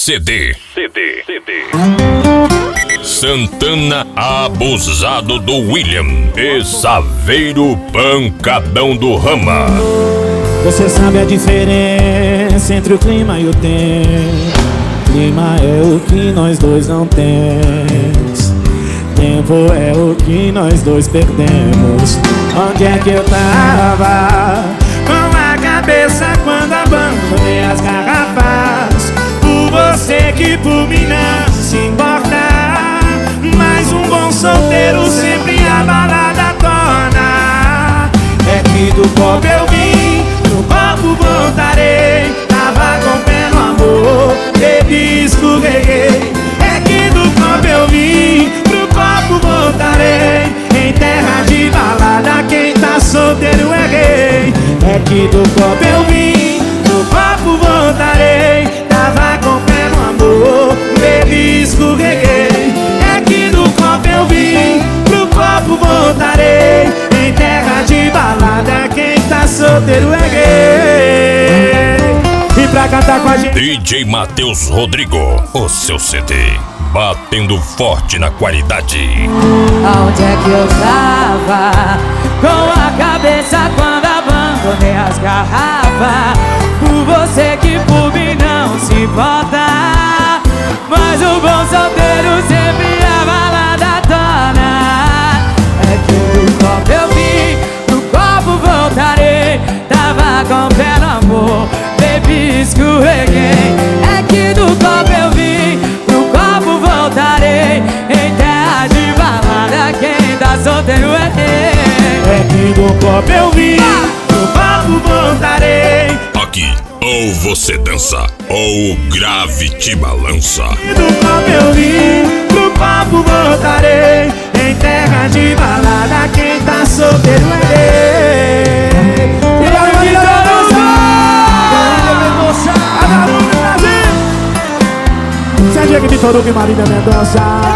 CD. Santana Abusado do William e Saveiro Pancadão do Rama. Você sabe a diferença entre o clima e o tempo. Clima é o que nós dois não temos. Tempo é o que nós dois perdemos. Onde é que eu tava? Com a cabeça quando abandonei as garrafas. Por você que por mim não se importa. Mas um bom solteiro sempre a balada torna. É que do copo eu vim, no copo voltarei. Tava com pé no amor, bebi, escorreguei. É que do copo eu vim, pro copo voltarei. Em terra de balada quem tá solteiro é rei. É que do copo eu vim, no copo voltarei. Tava com pé no amor, bebi, escorreguei. É que do copo eu vim, pro copo voltarei. Em terra de balada quem tá solteiro é gay. E pra cantar com a gente DJ Matheus Rodrigo, o seu CD, batendo forte na qualidade. Aonde é que eu tava? Com a cabeça quando abandonei as garrafas. Por você que por mim não se importa. Mas o bom solteiro sempre a balada torna. É que do copo eu vim, do copo voltarei. Tava com pé no amor, bebi, escorreguei. É que do copo eu vim, do copo voltarei. Em terra de balada quem tá solteiro é rei. É que do copo eu vim, do copo voltarei. Aqui, ou você dança, ou o grave te balança. E do copo eu vim, pro copo voltarei. Em terra de balada quem tá solteiro é rei. E a vida dança, a Brasil. Serginho Vitor Hugo e Marília Mendonça.